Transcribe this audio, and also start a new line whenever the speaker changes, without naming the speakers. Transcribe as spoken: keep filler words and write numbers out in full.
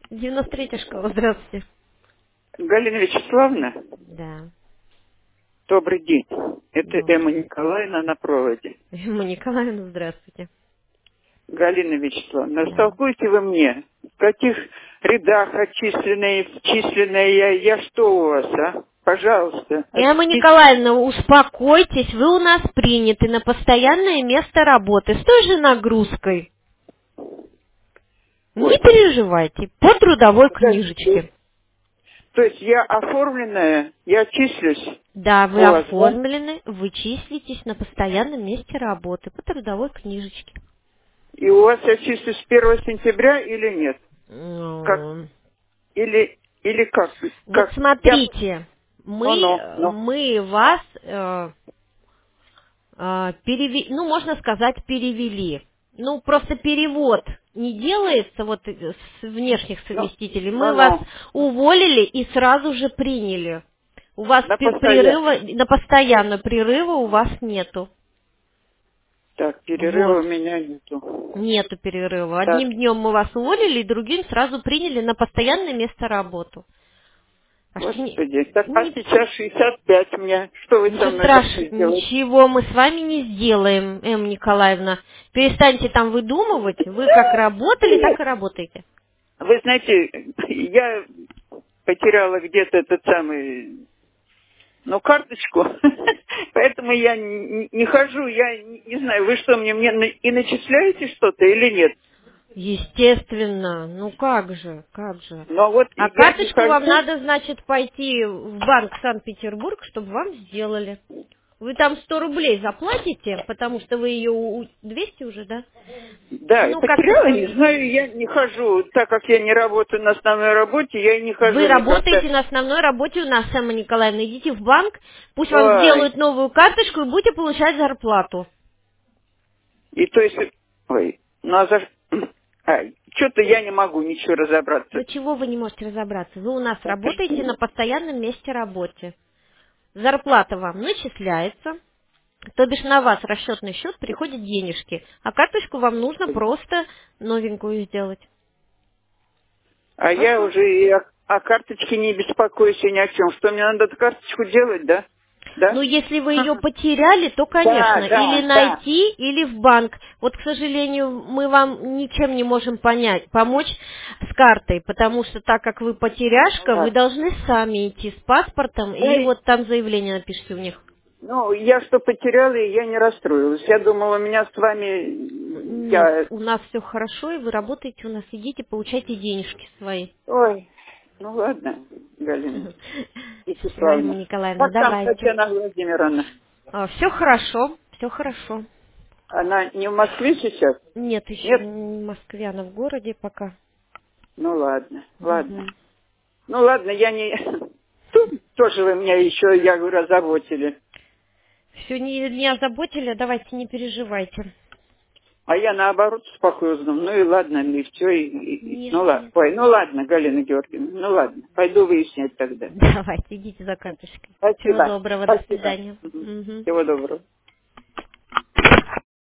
девяносто третья школа, здравствуйте.
Галина Вячеславовна,
Да.
добрый день. Это
Добрый
Эмма
день.
Николаевна на проводе.
Эмма Николаевна, здравствуйте.
Галина Вячеславовна,
Да.
растолкуйте вы мне, в каких рядах отчисленные, вчисленные я, я что у вас, а? Пожалуйста,
Эмма
объясните.
Николаевна, успокойтесь, вы у нас приняты на постоянное место работы с той же нагрузкой. Не
Ой,
переживайте, по трудовой
подождите.
книжечке.
То есть я оформленная, я числюсь
Да, вы
у вас, да?
оформлены, вы числитесь на постоянном месте работы по трудовой книжечке.
И у вас я числюсь с первого сентября или нет? Как?
М,
Или, или как?
Вот
Как? Я...
смотрите, мы,
Ну-ну,
э,
ну.
мы вас э, э, переве- ну, можно сказать, перевели. Ну, просто перевод не делается вот э, с внешних
Ну,
совместителей. Мы вас
ну-ну.
уволили и сразу же приняли. У вас
На
пе-
постоянно.
прерыва, на постоянно прерыва у вас нету.
Так, перерыва
Вот.
у меня нету.
Нету перерыва.
Так,
Одним днем мы вас уволили, и другим сразу приняли на постоянное место работы. А что не,
господи. Так, а
не-
сейчас шестьдесят пять мне. Что вы со
ничего
мной
страшного,
должны сделать?
ничего мы с вами не сделаем, Эмма Николаевна. Перестаньте там выдумывать. Вы как работали, так и работаете.
Вы знаете, я потеряла где-то этот самый, ну, карточку, поэтому я не, не хожу, я не, не знаю, вы что, мне, мне на- и начисляете что-то или нет?
Естественно. Ну как же, как же.
Но вот
А
я не
карточку вам
хожу.
надо, значит, пойти в банк Санкт-Петербург, чтобы вам сделали. Вы там сто рублей заплатите, потому что вы ее у- двести уже, да?
Да, я
Ну, как-то
потеряла, не
сами.
знаю, я не хожу, так как я не работаю на основной работе, я и не
Вы
хожу никогда.
работаете на основной работе у нас, Эмма Николаевна. Идите в банк, пусть вам
Ой,
сделают новую карточку и будете получать зарплату.
и то есть, ой, ну а за... Ай, что-то я не могу ничего разобраться.
До чего вы не можете разобраться? Вы у нас
Так,
работаете на постоянном месте работы. Зарплата вам начисляется, то бишь на вас расчетный счет приходят денежки, а карточку вам нужно просто новенькую сделать.
А я
Хорошо?
уже и о, о карточке не беспокоюсь и ни о чем. Что, мне надо эту карточку делать, да?
Ну,
Да?
если вы ее потеряли, то, конечно,
Да,
или
да, да.
найти, или в банк. Вот, к сожалению, мы вам ничем не можем понять, помочь с картой, потому что так как вы
Ну,
потеряшка, вы
ладно.
должны сами идти с паспортом, и
Эй,
вот там заявление напишите у них.
ну, я что потеряла, и я не расстроилась. Я думала, у меня с вами...
Нет,
Я...
у нас все хорошо, и вы работаете у нас, идите, получайте денежки свои.
Ой, ну ладно, Галина
Все, Эмма
Вячеславовна.
Николаевна,
Как там
давайте.
Татьяна Владимировна?
Все хорошо, все хорошо.
Она не в Москве сейчас?
Нет, еще
Нет?
в Москве, она в городе пока.
Ну ладно, ладно.
Мгм.
Ну ладно, я не... Тут тоже вы меня еще, я говорю, озаботили.
Все не, не озаботили, давайте не переживайте.
А я наоборот спокойно. Ну и ладно, и все. И, и- и-
Нет,
ну ладно.
нет.
Ой, ну ладно, Галина Георгиевна. Ну ладно. Пойду выяснять тогда.
Давайте, идите за карточкой. Всего
Спасибо.
доброго, до
Спасибо.
свидания.
Мгм.
Мгм.
Всего доброго.